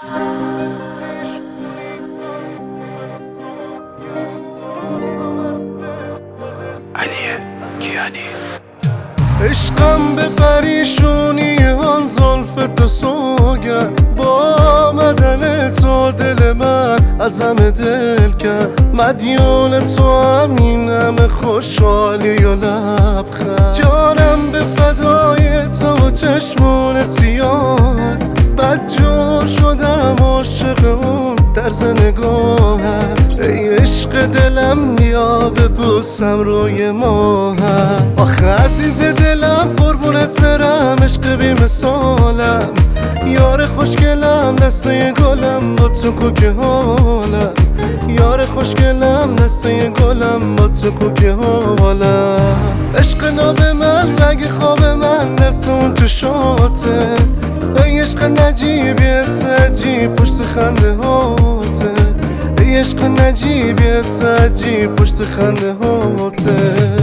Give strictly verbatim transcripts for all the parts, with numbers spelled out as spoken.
علیه کیانی عشقم به پریشونی آن زلف تو سوگند، با آمدن تو دل من از همه دل کرد. مدیون تو همین همه خوشحالی و لبخند، جانم به فدای تو و چشمون سیاه. بدجور شدم عاشق اون طرز نگاهت، ای عشق دلم بیا ببوسم روی ماهت. آخه عزیز دلم قربونت برم، عشق بی مثالم، یار خوشگلم دسته گلم با تو کوکه حالم. یار خوشگلم دسته گلم با تو کوکه حالم. عشق ناب من رگ خواب من دست اون چشاته، ای عشق نجیبی سجی پشت خنده هاته. ای عشق نجیبی سجی پشت خنده هاته.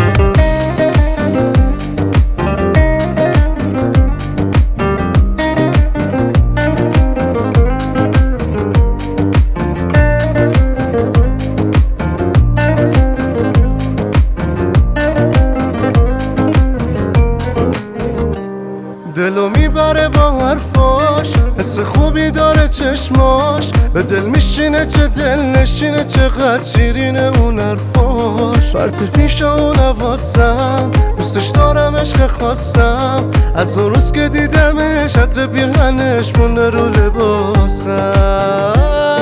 دلو میبره با حرفاش، حس خوبی داره چشماش، به دل میشینه چه دل نشینه، چقدر شیرینه اون حرفاش. پرت پیش اون حواسم، دوستش دارم عشق خواستم، از اون روز که دیدمش عطر پیرهنش مونده رو لباسم.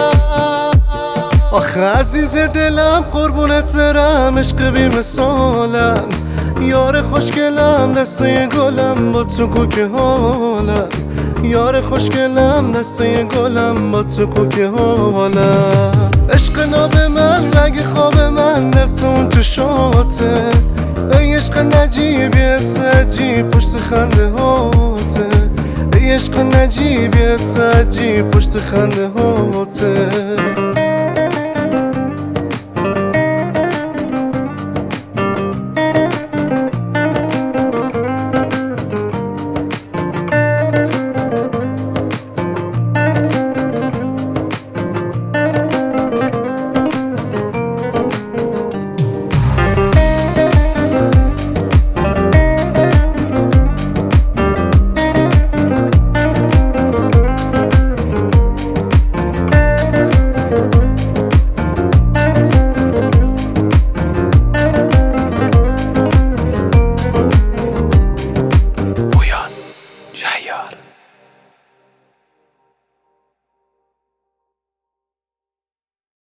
آخه عزیز دلم قربونت برم، عشق بی مثالم، یار خوشگلم دسته گلم با تو کوکه حالم. یار خوشگلم دسته گلم با تو کوکه حالم. عشق ناب من رگ خواب من دست اون چشاته، ای عشق نجیبی سجی پشت خنده هاته. ای عشق نجیبی سجی پشت خنده هاته.